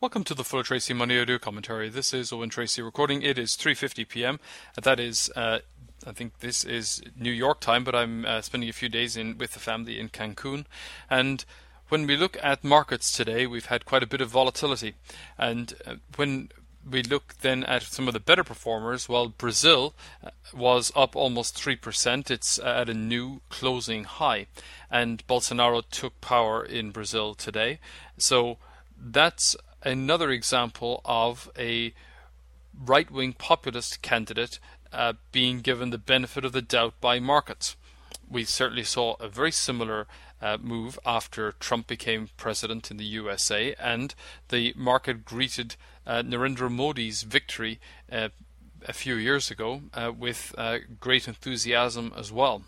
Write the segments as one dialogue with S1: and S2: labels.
S1: Welcome to the Full Tracy Money Audio Commentary. This is Owen Tracy recording. It is 3:50 p.m. That is, I think this is New York time, but I'm spending a few days with the family in Cancun. And when we look at markets today, we've had quite a bit of volatility. And when we look then at some of the better performers, well, Brazil was up almost 3%. It's at a new closing high. And Bolsonaro took power in Brazil today. So that's another example of a right-wing populist candidate being given the benefit of the doubt by markets. We certainly saw a very similar move after Trump became president in the USA, and the market greeted Narendra Modi's victory a few years ago with great enthusiasm as well.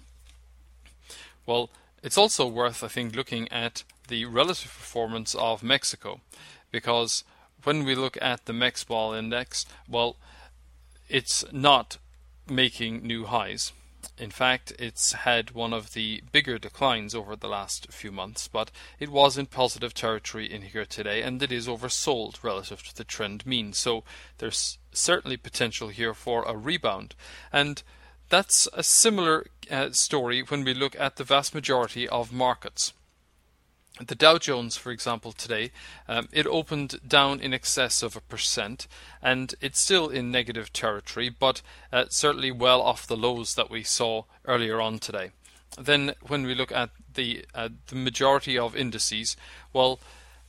S1: Well, it's also worth, I think, looking at the relative performance of Mexico, because when we look at the Mexbol index, well, it's not making new highs. In fact, it's had one of the bigger declines over the last few months, but it was in positive territory in here today, and it is oversold relative to the trend mean. So there's certainly potential here for a rebound. And that's a similar story when we look at the vast majority of markets. The Dow Jones, for example, today, it opened down in excess of 1%, and it's still in negative territory, but certainly well off the lows that we saw earlier on today. Then when we look at the majority of indices, well,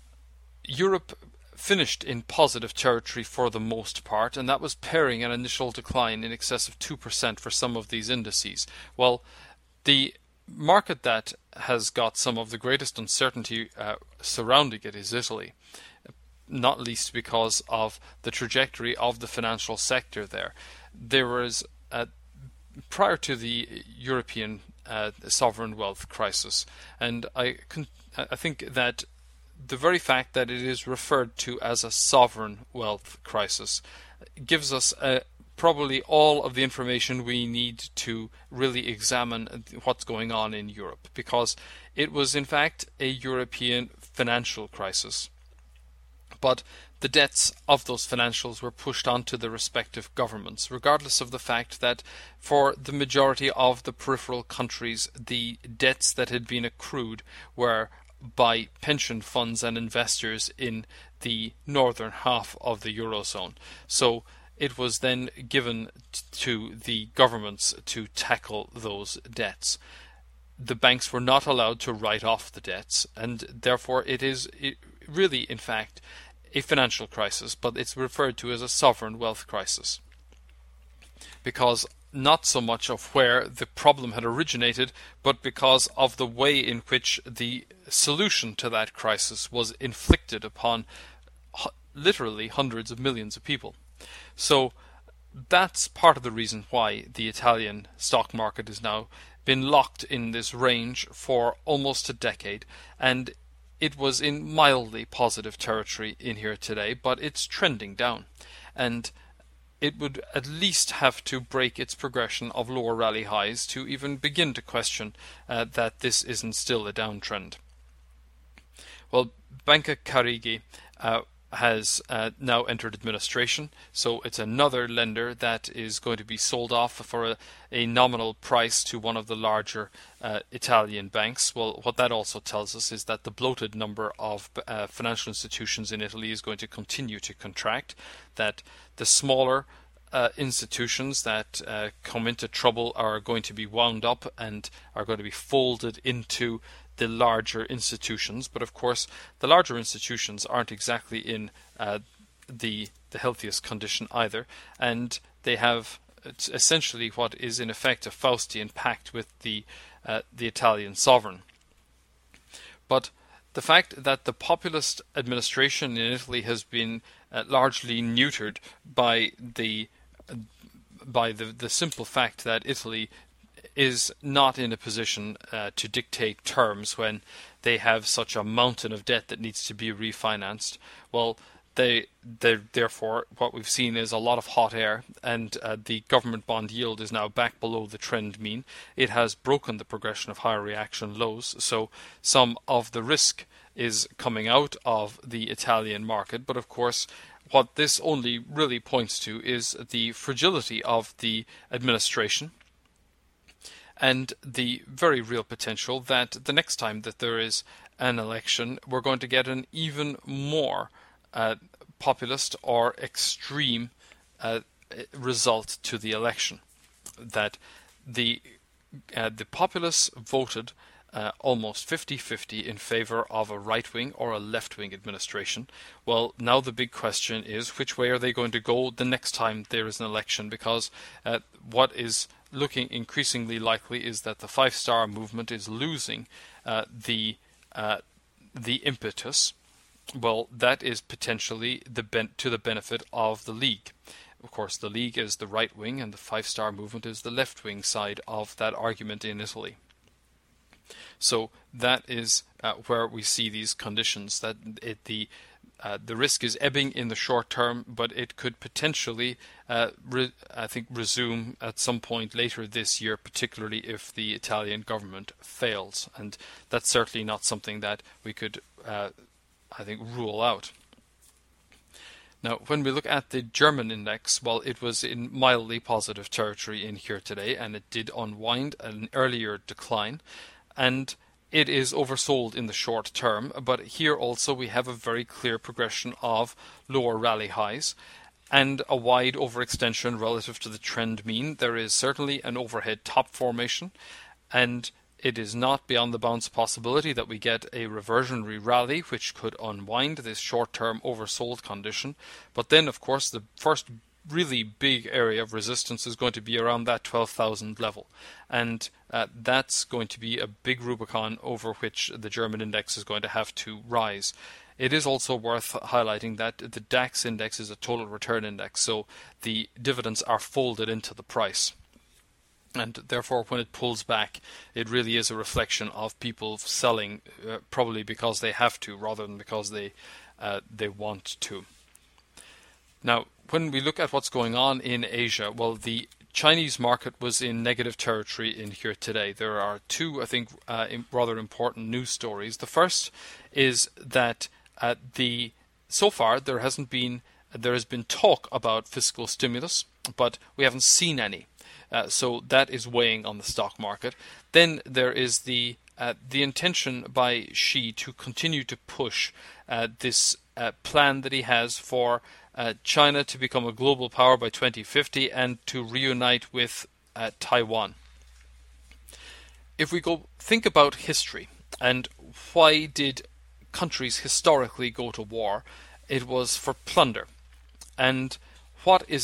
S1: Europe finished in positive territory for the most part, and that was pairing an initial decline in excess of 2% for some of these indices. Well, the market that has got some of the greatest uncertainty surrounding it is Italy, not least because of the trajectory of the financial sector there. There was, prior to the European sovereign wealth crisis, and I think that the very fact that it is referred to as a sovereign wealth crisis gives us probably all of the information we need to really examine what's going on in Europe, because it was in fact a European financial crisis. But the debts of those financials were pushed onto the respective governments, regardless of the fact that for the majority of the peripheral countries, the debts that had been accrued were by pension funds and investors in the northern half of the Eurozone. So it was then given to the governments to tackle those debts. The banks were not allowed to write off the debts, and therefore it is really, in fact, a financial crisis, but it's referred to as a sovereign wealth crisis, because not so much of where the problem had originated, but because of the way in which the solution to that crisis was inflicted upon literally hundreds of millions of people. So that's part of the reason why the Italian stock market has now been locked in this range for almost a decade, and it was in mildly positive territory in here today, but it's trending down, and it would at least have to break its progression of lower rally highs to even begin to question that this isn't still a downtrend. Well, Banca Carige has now entered administration, so it's another lender that is going to be sold off for a nominal price to one of the larger Italian banks. Well, what that also tells us is that the bloated number of financial institutions in Italy is going to continue to contract, that the smaller institutions that come into trouble are going to be wound up and are going to be folded into the larger institutions. But of course, the larger institutions aren't exactly in the healthiest condition either, and they have essentially what is in effect a Faustian pact with the Italian sovereign. But the fact that the populist administration in Italy has been largely neutered by the simple fact that Italy is not in a position to dictate terms when they have such a mountain of debt that needs to be refinanced. Well, therefore, what we've seen is a lot of hot air, and the government bond yield is now back below the trend mean. It has broken the progression of higher reaction lows, so some of the risk is coming out of the Italian market. But of course, what this only really points to is the fragility of the administration and the very real potential that the next time that there is an election, we're going to get an even more populist or extreme result to the election. That the populace voted almost 50-50 in favor of a right-wing or a left-wing administration. Well, now the big question is, which way are they going to go the next time there is an election? Because what is looking increasingly likely is that the Five Star Movement is losing the impetus. Well, that is potentially to the benefit of the League. Of course, the League is the right wing and the Five Star Movement is the left wing side of that argument in Italy. So that is where we see these conditions, that the risk is ebbing in the short term, but it could potentially, resume at some point later this year, particularly if the Italian government fails. And that's certainly not something that we could, rule out. Now, when we look at the German index, well, it was in mildly positive territory in here today, and it did unwind an earlier decline. And it is oversold in the short term, but here also we have a very clear progression of lower rally highs and a wide overextension relative to the trend mean. There is certainly an overhead top formation, and it is not beyond the bounds of possibility that we get a reversionary rally which could unwind this short-term oversold condition. But then, of course, the first really big area of resistance is going to be around that 12,000 level, and that's going to be a big Rubicon over which the German index is going to have to rise. It is also worth highlighting that the DAX index is a total return index, so the dividends are folded into the price, and therefore when it pulls back, it really is a reflection of people selling probably because they have to rather than because they want to. Now, when we look at what's going on in Asia, well, the Chinese market was in negative territory in here today. There are two, I think, rather important news stories. The first is that so far there has been talk about fiscal stimulus, but we haven't seen any. So that is weighing on the stock market. Then there is the intention by Xi to continue to push this plan that he has for China to become a global power by 2050 and to reunite with Taiwan. If we think about history and why did countries historically go to war, it was for plunder. And why is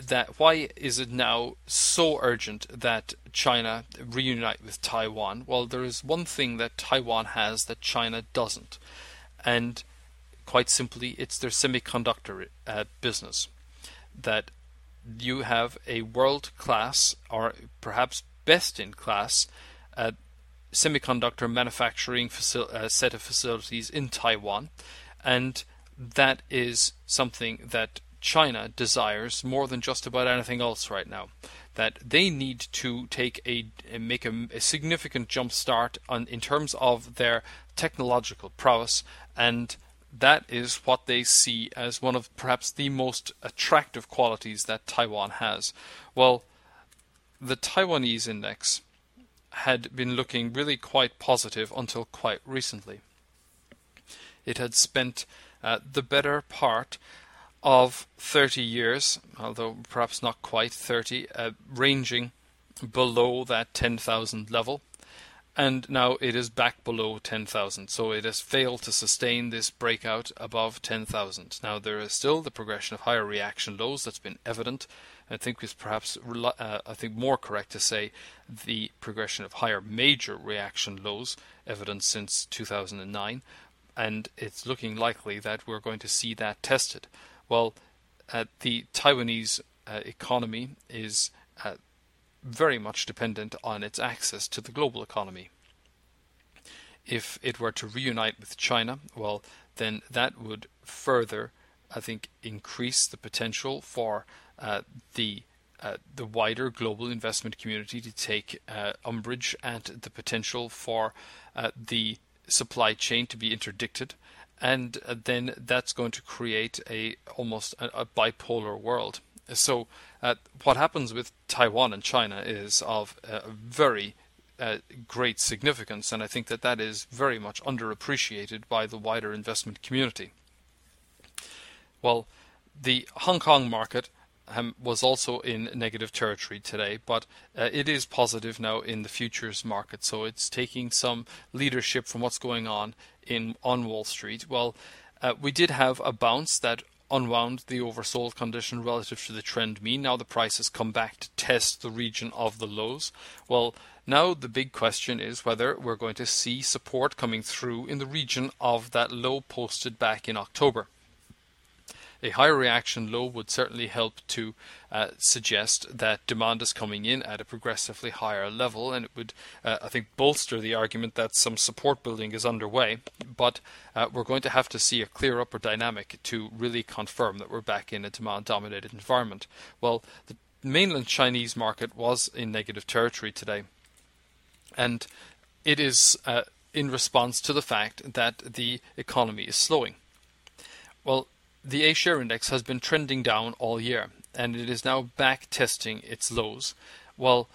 S1: it now so urgent that China reunite with Taiwan? Well, there is one thing that Taiwan has that China doesn't, and quite simply, it's their semiconductor business. That you have a world-class, or perhaps best-in-class, semiconductor manufacturing set of facilities in Taiwan, and that is something that China desires more than just about anything else right now. That they need to make a significant jump start in terms of their technological prowess, and that is what they see as one of perhaps the most attractive qualities that Taiwan has. Well, the Taiwanese index had been looking really quite positive until quite recently. It had spent the better part of 30 years, although perhaps not quite 30, ranging below that 10,000 level. And now it is back below 10,000. So it has failed to sustain this breakout above 10,000. Now there is still the progression of higher reaction lows that's been evident. I think it's perhaps more correct to say the progression of higher major reaction lows evident since 2009. And it's looking likely that we're going to see that tested. Well, the Taiwanese economy is very much dependent on its access to the global economy. If it were to reunite with China, well, then that would further, I think, increase the potential for the wider global investment community to take umbrage at the potential for the supply chain to be interdicted, and then that's going to create almost a bipolar world. So what happens with Taiwan and China is of very great significance, and I think that is very much underappreciated by the wider investment community. Well, the Hong Kong market was also in negative territory today, but it is positive now in the futures market, so it's taking some leadership from what's going on on Wall Street. Well, we did have a bounce that unwound the oversold condition relative to the trend mean. Now the price has come back to test the region of the lows. Well, now the big question is whether we're going to see support coming through in the region of that low posted back in October. A higher reaction low would certainly help to suggest that demand is coming in at a progressively higher level, and it would, I think, bolster the argument that some support building is underway. But we're going to have to see a clear upward dynamic to really confirm that we're back in a demand-dominated environment. Well, the mainland Chinese market was in negative territory today, and it is in response to the fact that the economy is slowing. Well, the A-share index has been trending down all year, and it is now back testing its lows. Well,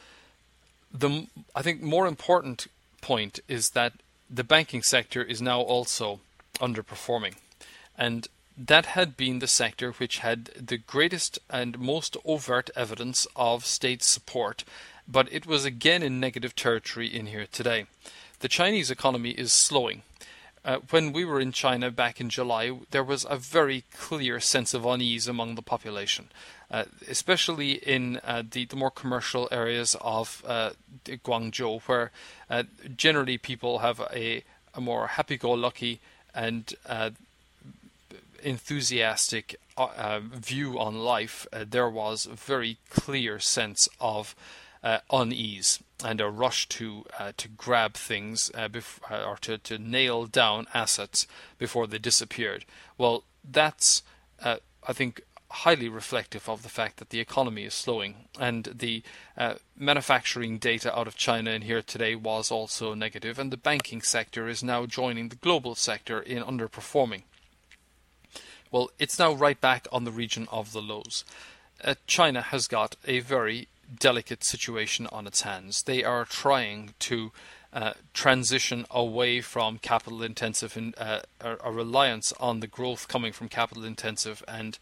S1: I think more important point is that the banking sector is now also underperforming, and that had been the sector which had the greatest and most overt evidence of state support, but it was again in negative territory in here today. The Chinese economy is slowing. When we were in China back in July, there was a very clear sense of unease among the population, especially in the more commercial areas of Guangzhou, where generally people have a more happy-go-lucky and enthusiastic view on life. There was a very clear sense of unease and a rush to grab things or to nail down assets before they disappeared. Well, that's I think highly reflective of the fact that the economy is slowing, and the manufacturing data out of China in here today was also negative, and the banking sector is now joining the global sector in underperforming. Well, it's now right back on the region of the lows. China has got a very delicate situation on its hands. They are trying to transition away from capital intensive and a reliance on the growth coming from capital intensive and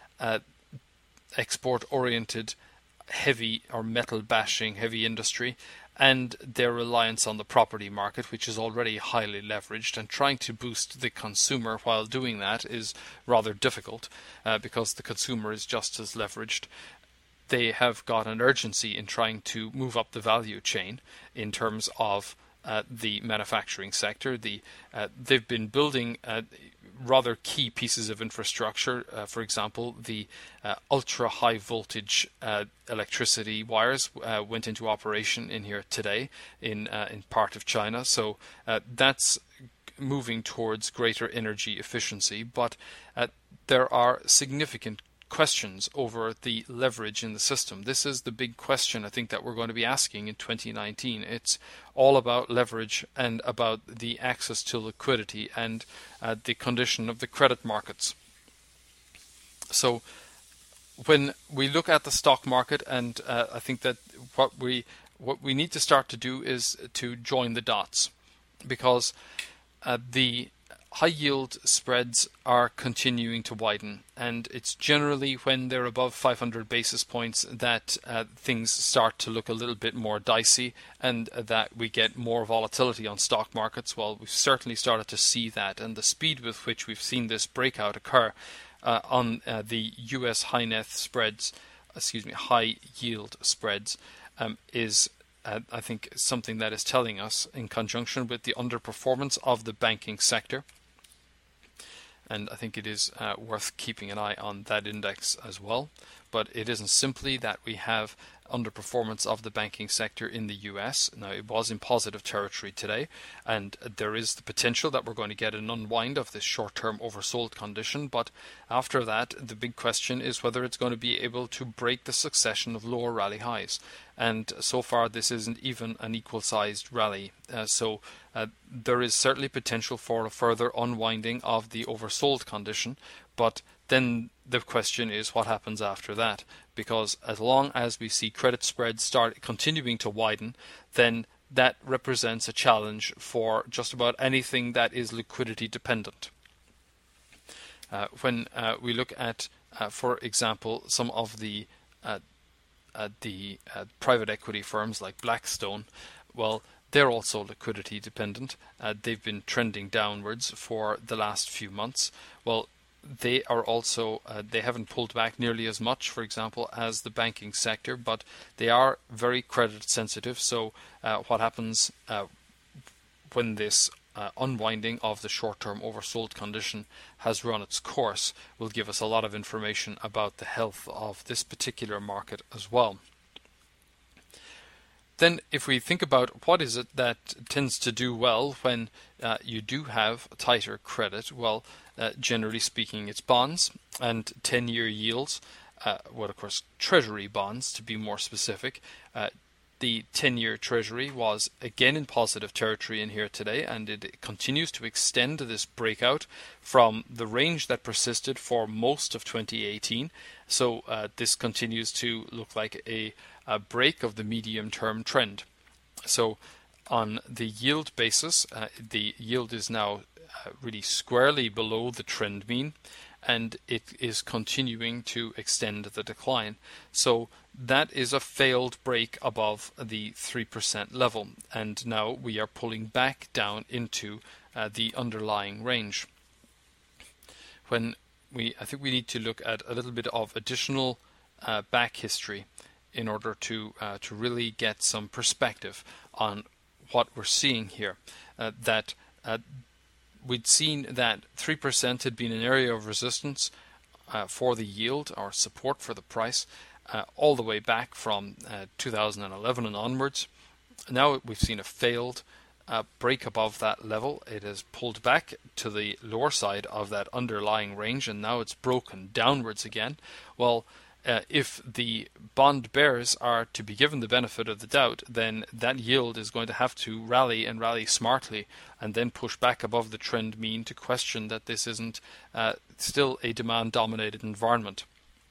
S1: export oriented heavy or metal bashing heavy industry, and their reliance on the property market, which is already highly leveraged, and trying to boost the consumer while doing that is rather difficult because the consumer is just as leveraged. They have got an urgency in trying to move up the value chain in terms of the manufacturing sector. They've been building rather key pieces of infrastructure. For example, the ultra high voltage electricity wires went into operation in here today in part of China. So that's moving towards greater energy efficiency. But there are significant questions over the leverage in the system. This is the big question I think that we're going to be asking in 2019. It's all about leverage and about the access to liquidity and the condition of the credit markets. So when we look at the stock market, and I think that what we need to start to do is to join the dots, because the high yield spreads are continuing to widen, and it's generally when they're above 500 basis points that things start to look a little bit more dicey, and that we get more volatility on stock markets. Well, we've certainly started to see that, and the speed with which we've seen this breakout occur on the US high yield spreads is I think something that is telling us, in conjunction with the underperformance of the banking sector. And I think it is worth keeping an eye on that index as well. but it isn't simply that we have underperformance of the banking sector in the US. Now, it was in positive territory today, and there is the potential that we're going to get an unwind of this short-term oversold condition, but after that, the big question is whether it's going to be able to break the succession of lower rally highs. And so far, this isn't even an equal-sized rally. So there is certainly potential for a further unwinding of the oversold condition, but then the question is what happens after that, because as long as we see credit spreads start continuing to widen, then that represents a challenge for just about anything that is liquidity dependent. When we look at, for example, some of the private equity firms like Blackstone, well, they're also liquidity dependent. They've been trending downwards for the last few months. Well, they are also, they haven't pulled back nearly as much, for example, as the banking sector, but they are very credit sensitive. So what happens when this unwinding of the short-term oversold condition has run its course will give us a lot of information about the health of this particular market as well. Then if we think about what is it that tends to do well when you do have tighter credit, well, generally speaking, it's bonds and 10-year yields, well, of course, treasury bonds to be more specific. The 10-year treasury was again in positive territory in here today, and it continues to extend this breakout from the range that persisted for most of 2018. So this continues to look like a break of the medium-term trend. So on the yield basis, the yield is now really squarely below the trend mean, and it is continuing to extend the decline. So that is a failed break above the 3% level, and now we are pulling back down into the underlying range. I think we need to look at a little bit of additional back history in order to really get some perspective on what we're seeing here. We'd seen that 3% had been an area of resistance for the yield or support for the price all the way back from 2011 and onwards. Now we've seen a failed break above that level. It has pulled back to the lower side of that underlying range, and now it's broken downwards again. Well, if the bond bears are to be given the benefit of the doubt, then that yield is going to have to rally and rally smartly and then push back above the trend mean to question that this isn't still a demand-dominated environment.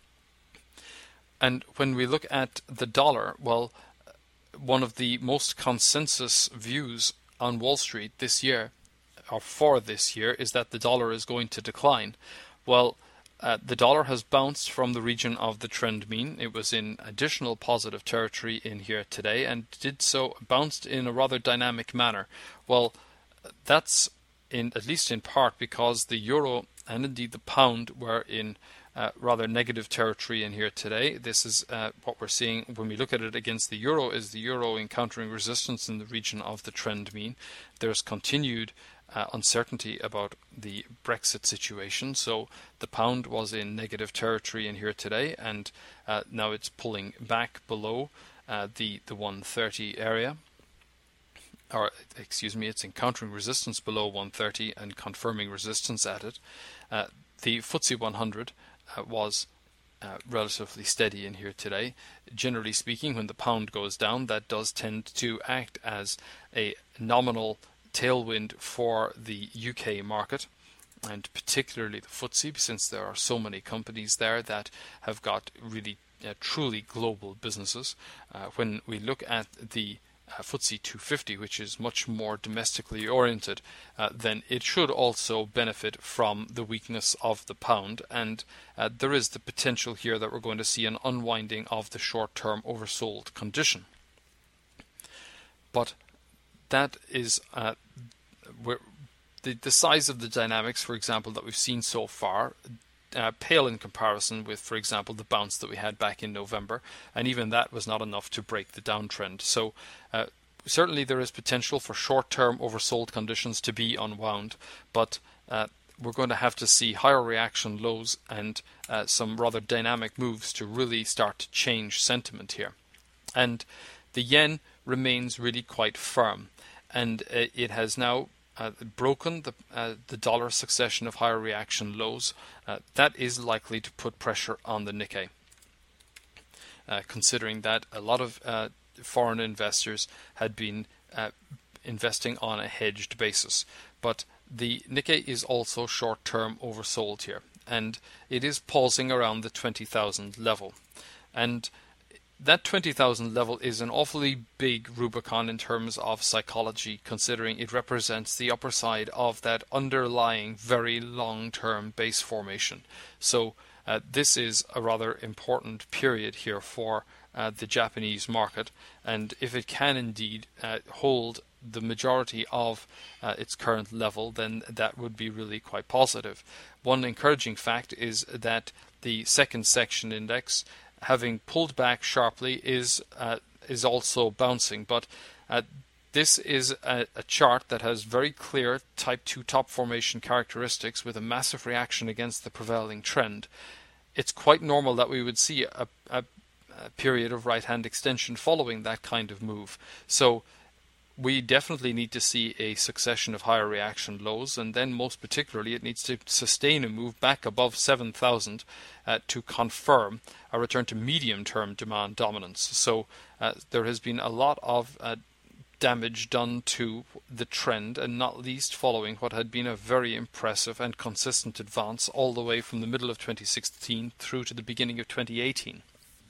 S1: And when we look at the dollar, well, one of the most consensus views on Wall Street this year, or for this year, is that the dollar is going to decline. Well, the dollar has bounced from the region of the trend mean. It was in additional positive territory in here today and bounced in a rather dynamic manner. Well, that's at least in part because the euro and indeed the pound were in rather negative territory in here today. This is what we're seeing when we look at it against the euro, is the euro encountering resistance in the region of the trend mean. There's continued uncertainty about the Brexit situation. So the pound was in negative territory in here today, and now it's pulling back below the 130 area. Or, excuse me, it's encountering resistance below 130 and confirming resistance at it. The FTSE 100 was relatively steady in here today. Generally speaking, when the pound goes down, that does tend to act as a nominal tailwind for the UK market, and particularly the FTSE, since there are so many companies there that have got really truly global businesses. When we look at the FTSE 250, which is much more domestically oriented, then it should also benefit from the weakness of the pound, and there is the potential here that we're going to see an unwinding of the short-term oversold condition. But that is the size of the dynamics, for example, that we've seen so far, pale in comparison with, for example, the bounce that we had back in November, and even that was not enough to break the downtrend. So certainly there is potential for short-term oversold conditions to be unwound, but we're going to have to see higher reaction lows and some rather dynamic moves to really start to change sentiment here. And the yen remains really quite firm, and it has now broken the dollar succession of higher reaction lows. That is likely to put pressure on the Nikkei, considering that a lot of foreign investors had been investing on a hedged basis. But the Nikkei is also short-term oversold here, and it is pausing around the 20,000 level. And that 20,000 level is an awfully big Rubicon in terms of psychology, considering it represents the upper side of that underlying very long-term base formation. So this is a rather important period here for the Japanese market, and if it can indeed hold the majority of its current level, then that would be really quite positive. One encouraging fact is that the second section index, having pulled back sharply, is also bouncing, but this is a chart that has very clear type 2 top formation characteristics with a massive reaction against the prevailing trend. It's quite normal that we would see a period of right hand extension following that kind of move. So we definitely need to see a succession of higher reaction lows, and then most particularly it needs to sustain a move back above 7,000 to confirm a return to medium-term demand dominance. So there has been a lot of damage done to the trend, and not least following what had been a very impressive and consistent advance all the way from the middle of 2016 through to the beginning of 2018.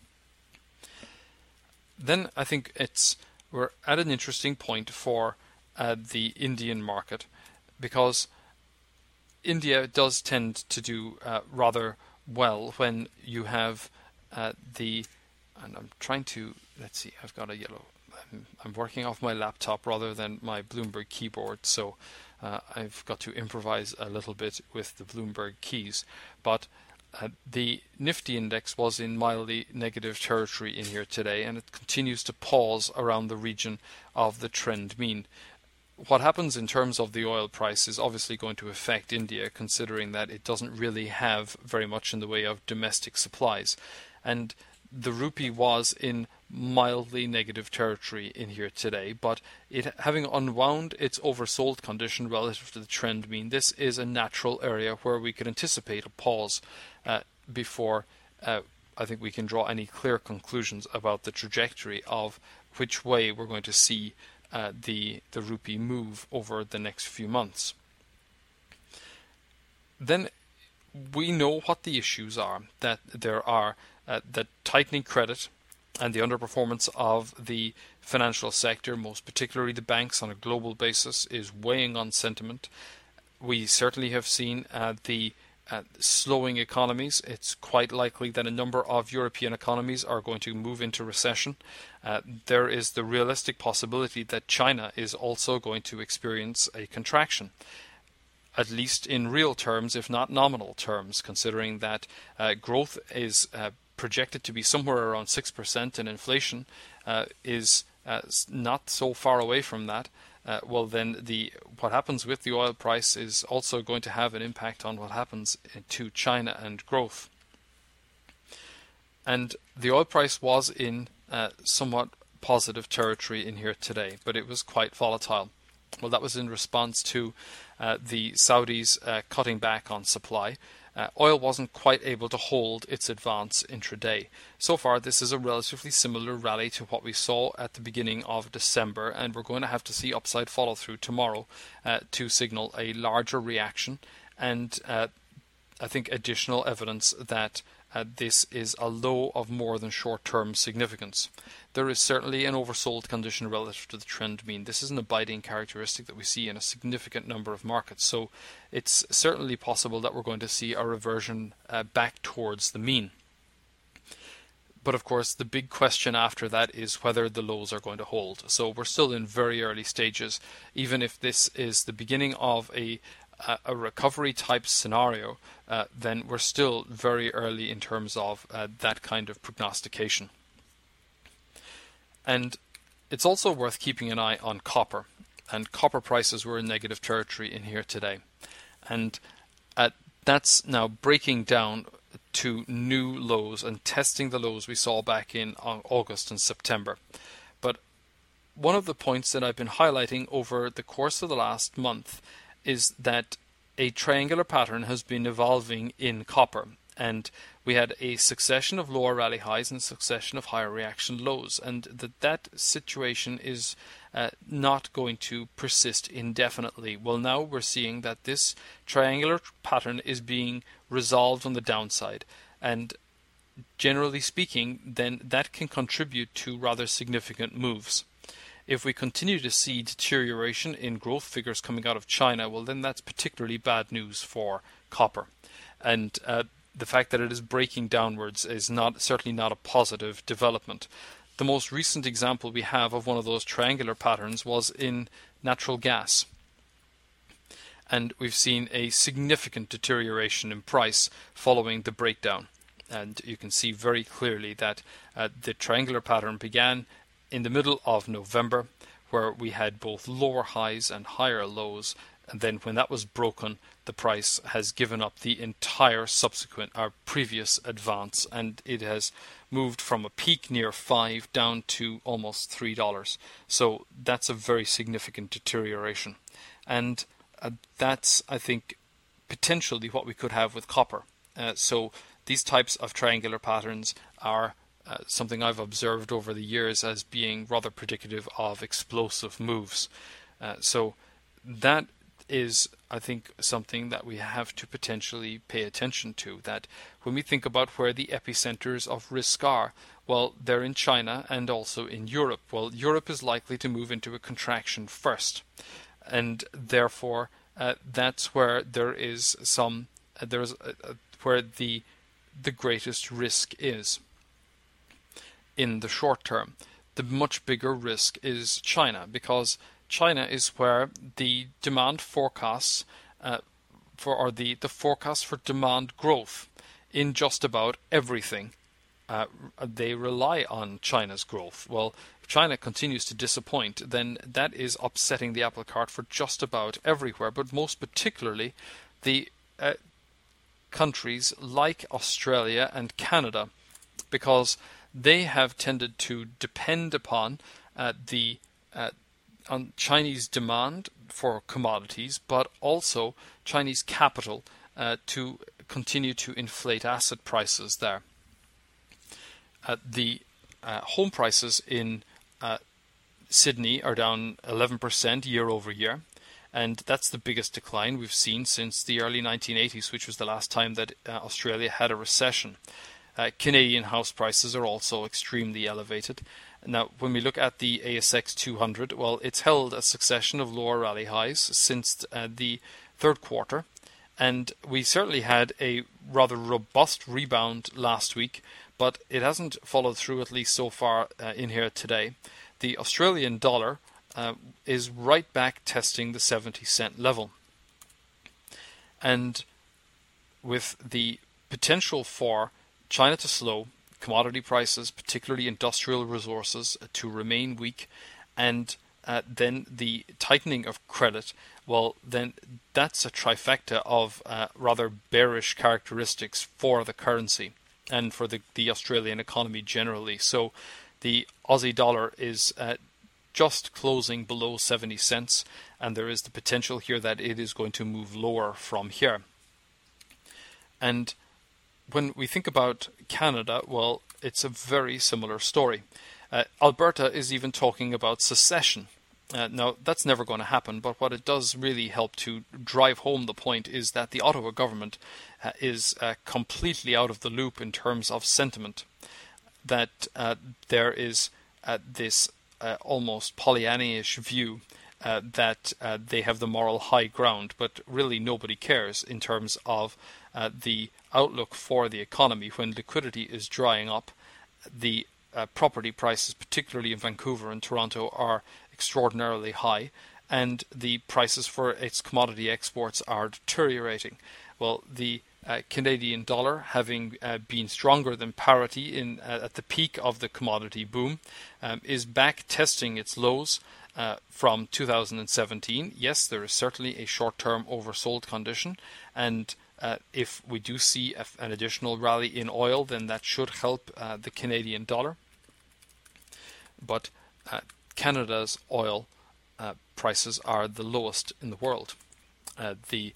S1: Then I think we're at an interesting point for the Indian market, because India does tend to do rather well when you have and I'm trying to, let's see, I've got a yellow, I'm working off my laptop rather than my Bloomberg keyboard, so I've got to improvise a little bit with the Bloomberg keys. But the Nifty index was in mildly negative territory in here today, and it continues to pause around the region of the trend mean. What happens in terms of the oil price is obviously going to affect India, considering that it doesn't really have very much in the way of domestic supplies. And the rupee was in mildly negative territory in here today, but it having unwound its oversold condition relative to the trend mean, this is a natural area where we could anticipate a pause before I think we can draw any clear conclusions about the trajectory of which way we're going to see the rupee move over the next few months. Then we know what the issues are, that there are the tightening credit and the underperformance of the financial sector, most particularly the banks on a global basis, is weighing on sentiment. We certainly have seen the slowing economies. It's quite likely that a number of European economies are going to move into recession. There is the realistic possibility that China is also going to experience a contraction, at least in real terms, if not nominal terms, considering that growth is projected to be somewhere around 6% and inflation is not so far away from that. Well, then what happens with the oil price is also going to have an impact on what happens to China and growth. And the oil price was in somewhat positive territory in here today, but it was quite volatile. Well, that was in response to the Saudis cutting back on supply. Oil wasn't quite able to hold its advance intraday. So far, this is a relatively similar rally to what we saw at the beginning of December, and we're going to have to see upside follow-through tomorrow to signal a larger reaction, and I think additional evidence that this is a low of more than short-term significance. There is certainly an oversold condition relative to the trend mean. This is an abiding characteristic that we see in a significant number of markets. So it's certainly possible that we're going to see a reversion back towards the mean. But of course, the big question after that is whether the lows are going to hold. So we're still in very early stages. Even if this is the beginning of a recovery type scenario, then we're still very early in terms of that kind of prognostication. And it's also worth keeping an eye on copper. And copper prices were in negative territory in here today. And That's now breaking down to new lows and testing the lows we saw back in August and September. But one of the points that I've been highlighting over the course of the last month is that a triangular pattern has been evolving in copper, and we had a succession of lower rally highs and a succession of higher reaction lows, and that situation is not going to persist indefinitely. Well, now we're seeing that this triangular pattern is being resolved on the downside, and generally speaking, then that can contribute to rather significant moves. If we continue to see deterioration in growth figures coming out of China, well, then that's particularly bad news for copper. And the fact that it is breaking downwards is certainly not a positive development. The most recent example we have of one of those triangular patterns was in natural gas. And we've seen a significant deterioration in price following the breakdown. And you can see very clearly that the triangular pattern began in the middle of November, where we had both lower highs and higher lows, and then when that was broken, the price has given up the entire subsequent or previous advance, and it has moved from a peak near $5 down to almost $3. So that's a very significant deterioration, and that's, I think, potentially what we could have with copper. So these types of triangular patterns are something I've observed over the years as being rather predicative of explosive moves. So that is, I think, something that we have to potentially pay attention to. That when we think about where the epicenters of risk are, well, they're in China and also in Europe. Well, Europe is likely to move into a contraction first, and therefore that's where there is where the greatest risk is. In the short term, the much bigger risk is China, because China is where the demand forecasts the forecast for demand growth in just about everything, they rely on China's growth. Well, if China continues to disappoint, then that is upsetting the apple cart for just about everywhere, but most particularly the countries like Australia and Canada, because they have tended to depend upon on Chinese demand for commodities, but also Chinese capital to continue to inflate asset prices there. The home prices in Sydney are down 11% year over year, and that's the biggest decline we've seen since the early 1980s, which was the last time that Australia had a recession. Canadian house prices are also extremely elevated. Now, when we look at the ASX 200, well, it's held a succession of lower rally highs since the third quarter, and we certainly had a rather robust rebound last week, but it hasn't followed through, at least so far in here today. The Australian dollar is right back testing the 70-cent level. And with the potential for China to slow, commodity prices, particularly industrial resources, to remain weak, and then the tightening of credit, well, then that's a trifecta of rather bearish characteristics for the currency and for the Australian economy generally. So the Aussie dollar is just closing below 70 cents, and there is the potential here that it is going to move lower from here. And when we think about Canada, well, it's a very similar story. Alberta is even talking about secession. Now, that's never going to happen, but what it does really help to drive home the point is that the Ottawa government is completely out of the loop in terms of sentiment. That there is this almost Pollyanna-ish view that they have the moral high ground, but really nobody cares in terms of the outlook for the economy. When liquidity is drying up, the property prices, particularly in Vancouver and Toronto, are extraordinarily high, and the prices for its commodity exports are deteriorating. Well, the Canadian dollar having been stronger than parity at the peak of the commodity boom, is back testing its lows from 2017. Yes, there is certainly a short-term oversold condition, and if we do see an additional rally in oil, then that should help the Canadian dollar. But Canada's oil prices are the lowest in the world. The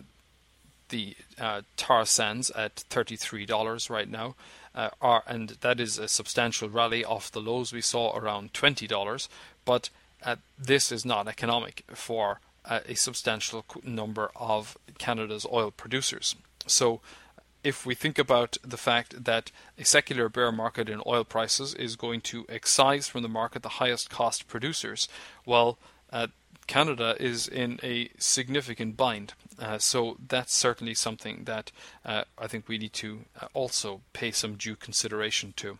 S1: tar sands at $33 right now and that is a substantial rally off the lows we saw around $20. But this is not economic for a substantial number of Canada's oil producers. So if we think about the fact that a secular bear market in oil prices is going to excise from the market the highest cost producers, well, Canada is in a significant bind. So that's certainly something that I think we need to also pay some due consideration to.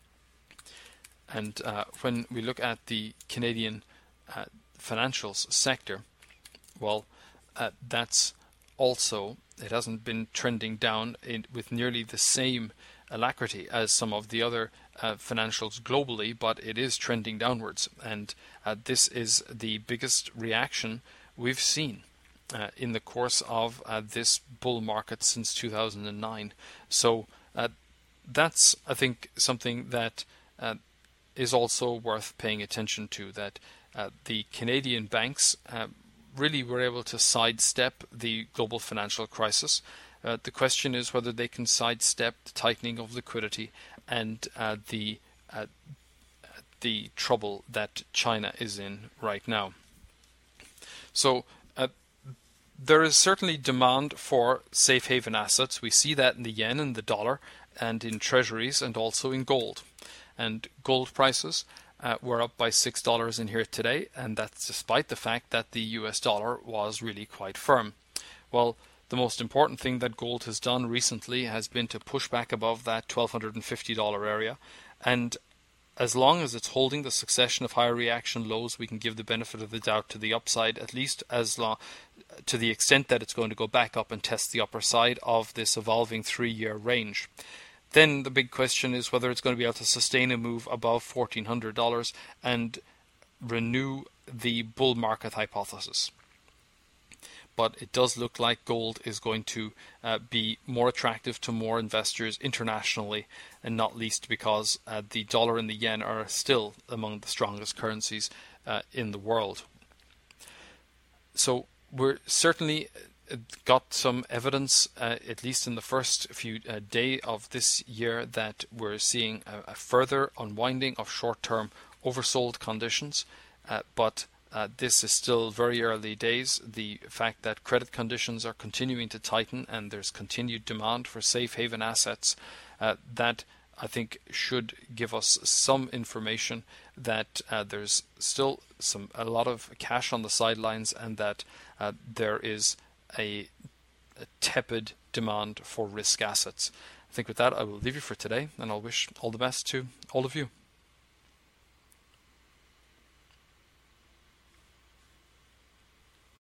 S1: And when we look at the Canadian financials sector, well, that's also, it hasn't been trending down with nearly the same alacrity as some of the other financials globally, but it is trending downwards. And this is the biggest reaction we've seen in the course of this bull market since 2009. So that's, I think, something that is also worth paying attention to, that the Canadian banks really were able to sidestep the global financial crisis. The question is whether they can sidestep the tightening of liquidity and the trouble that China is in right now. So there is certainly demand for safe haven assets. We see that in the yen and the dollar and in treasuries and also in gold. And gold prices were up by $6 in here today, and that's despite the fact that the US dollar was really quite firm. Well, the most important thing that gold has done recently has been to push back above that $1,250 area, and as long as it's holding the succession of higher reaction lows, we can give the benefit of the doubt to the upside, at least to the extent that it's going to go back up and test the upper side of this evolving 3-year range. Then the big question is whether it's going to be able to sustain a move above $1,400 and renew the bull market hypothesis. But it does look like gold is going to be more attractive to more investors internationally, and not least because the dollar and the yen are still among the strongest currencies in the world. So we're certainly got some evidence, at least in the first few days of this year, that we're seeing a further unwinding of short-term oversold conditions, but this is still very early days. The fact that credit conditions are continuing to tighten and there's continued demand for safe haven assets, that I think should give us some information that there's still a lot of cash on the sidelines, and that there is a tepid demand for risk assets. I think with that I will leave you for today, and I'll wish all the best to all of you.